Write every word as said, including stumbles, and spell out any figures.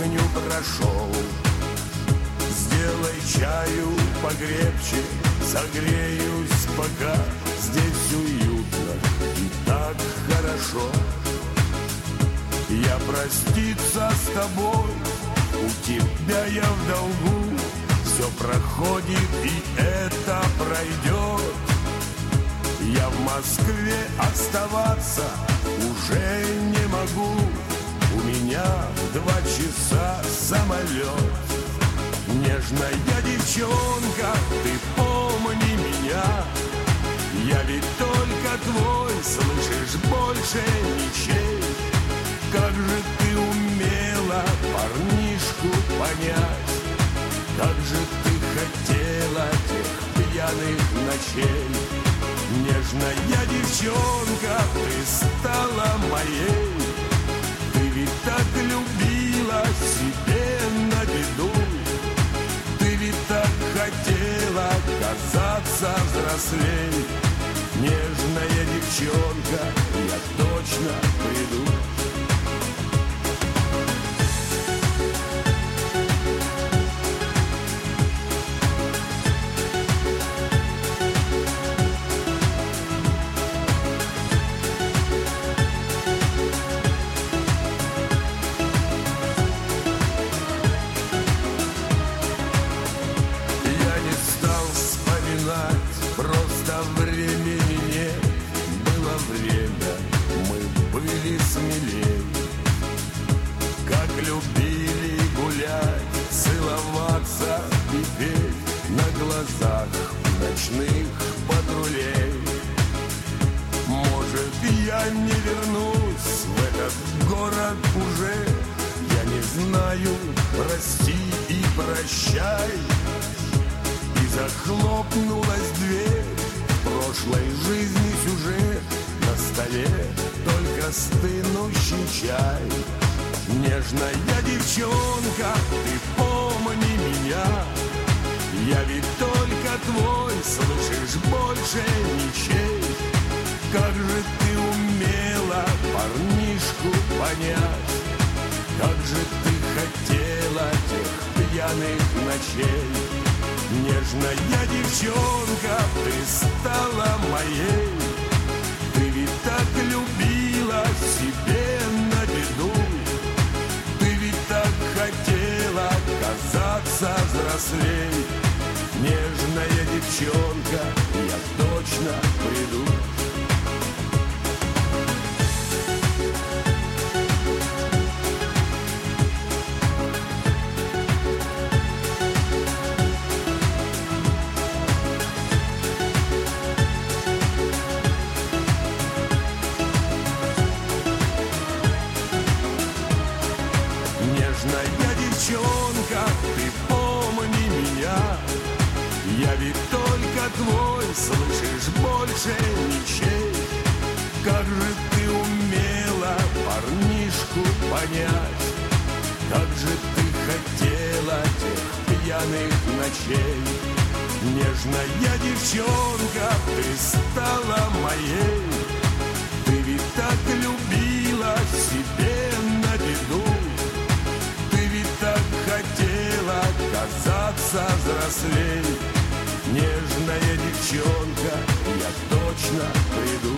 кухню прошел. Сделай чаю покрепче, согреюсь пока. Здесь уютно и так хорошо. Я проститься с тобой, у тебя я в долгу. Все проходит и это пройдет. Я в Москве оставаться уже не могу. У меня в два часа самолет. Нежная девчонка, ты помни меня. Я ведь только твой, слышишь, больше ничей. Как же ты умела парнишку понять. Как же ты хотела тех пьяных ночей. Нежная девчонка, ты стала моей. Ты ведь так любила себе на беду. Ты ведь так хотела казаться взрослей. Нежная девчонка, я точно приду. Ночных патрулей. Может, я не вернусь в этот город уже. Я не знаю, прости и прощай. И захлопнулась дверь. В прошлой жизни сюжет. На столе только стынущий чай. Нежная девчонка, ты помни меня. Я ведь только твой, слышишь, больше ничей. Как же ты умела парнишку понять. Как же ты хотела тех пьяных ночей. Нежная девчонка, ты стала моей. Ты ведь так любила себе на беду. Ты ведь так хотела казаться взрослей. Нежная девчонка, я точно приду. Нежная девчонка, ты помни меня. Я ведь только твой, слышишь, больше ничей. Как же ты умела парнишку понять. Как же ты хотела тех пьяных ночей. Нежная девчонка, ты стала моей. Ты ведь так любила себе на беду. Ты ведь так хотела казаться взрослей. Нежная девчонка, я точно приду.